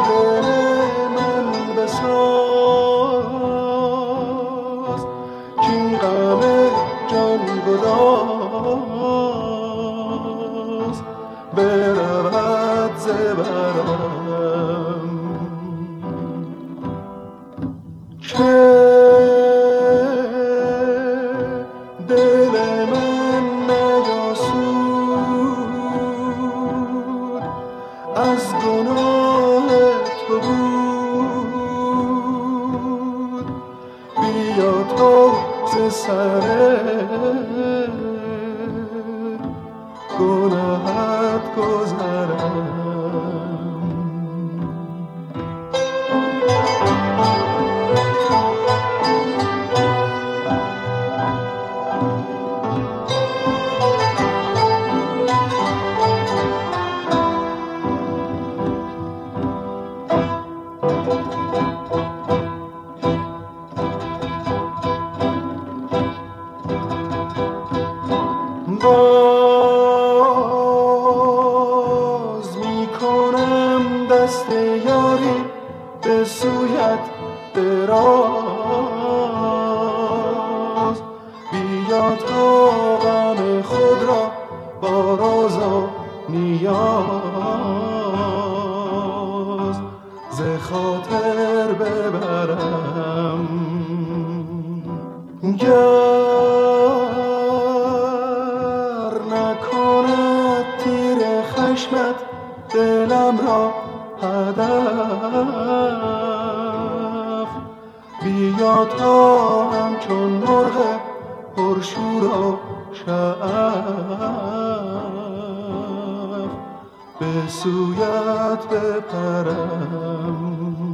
دل من بساز کین غم جان گداز برود ز برم که دل من نیاسود از گناه تو بود بیا تو ز سر گناهت گذرم باز می کنم دست یاری به سویت دراز بیا تا غم خود را با راز و نیاز ز خاطر ببرم خشمت دلم را هدف بیا تا همچون مرغ پرشور و شعف به سویت بپرم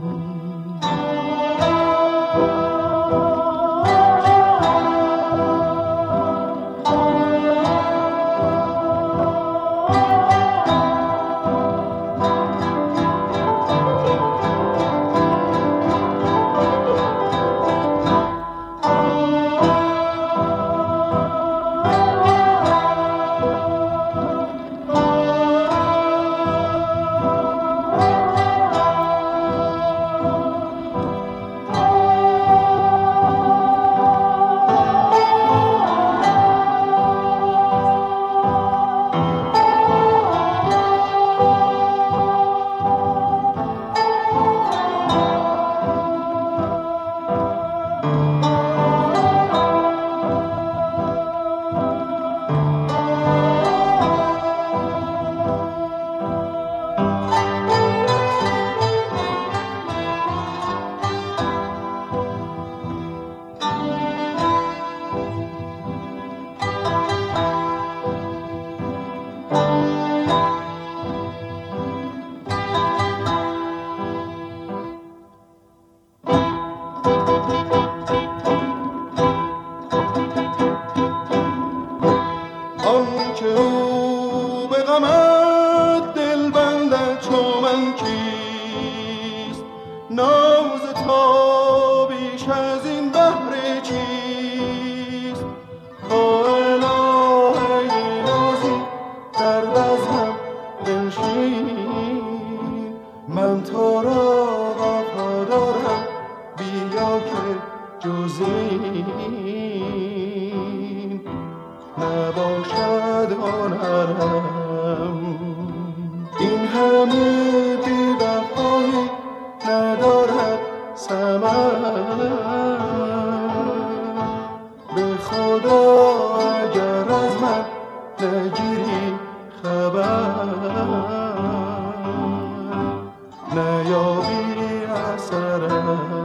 ناز تا بیش از این بحر چیست تا الهه نازی در بزمم بنشین من تو را وفادارم بیا که جز این نباشد هنرم این همه بی‌وفایی ندارد ثمر به خدا اگر از من نگیری خبر نیابی اثرم